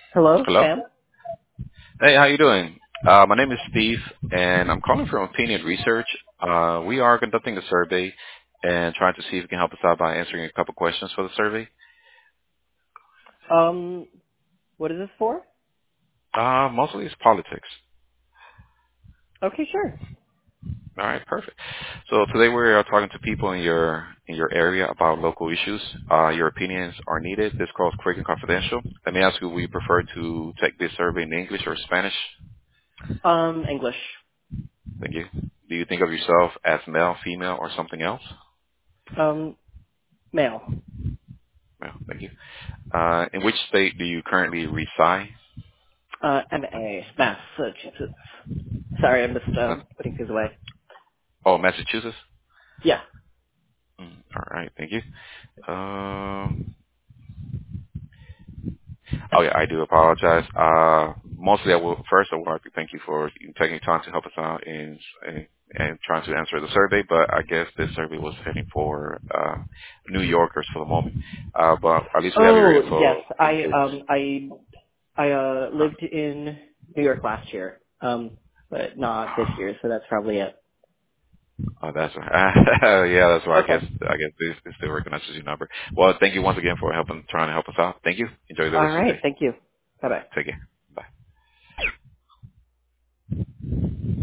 Hello, Hello. Sam. Hey, how you doing? My name is Steve, and I'm calling from Opinion Research. We are conducting a survey and trying to see if you can help us out by answering a couple questions for the survey. Um, what is this for? Mostly it's politics. Okay, sure. All right, perfect. So today we're talking to people in your area about local issues. Your opinions are needed. This call is quick and confidential. Let me ask you: would you prefer to take this survey in English or Spanish? English. Thank you. Do you think of yourself as male, female, or something else? Um, male. No, thank you. In which state do you currently reside? MA, Massachusetts. Sorry, I'm just, Uh, putting things away. Oh, Massachusetts. Yeah. All right, thank you. Um, oh yeah, I do apologize. Mostly, I would like to thank you for taking time to help us out and trying to answer the survey. But I guess this survey was heading for New Yorkers for the moment. But at least we have your Oh, yes. info. I Uh, lived in New York last year. But not this year, so that's probably it. Oh, that's right. Yeah, that's why Okay. I guess this still recognizes your number. Well, thank you once again for trying to help us out. Thank you. Enjoy the All rest of your right. day. Thank you. Bye-bye. Take care. Bye.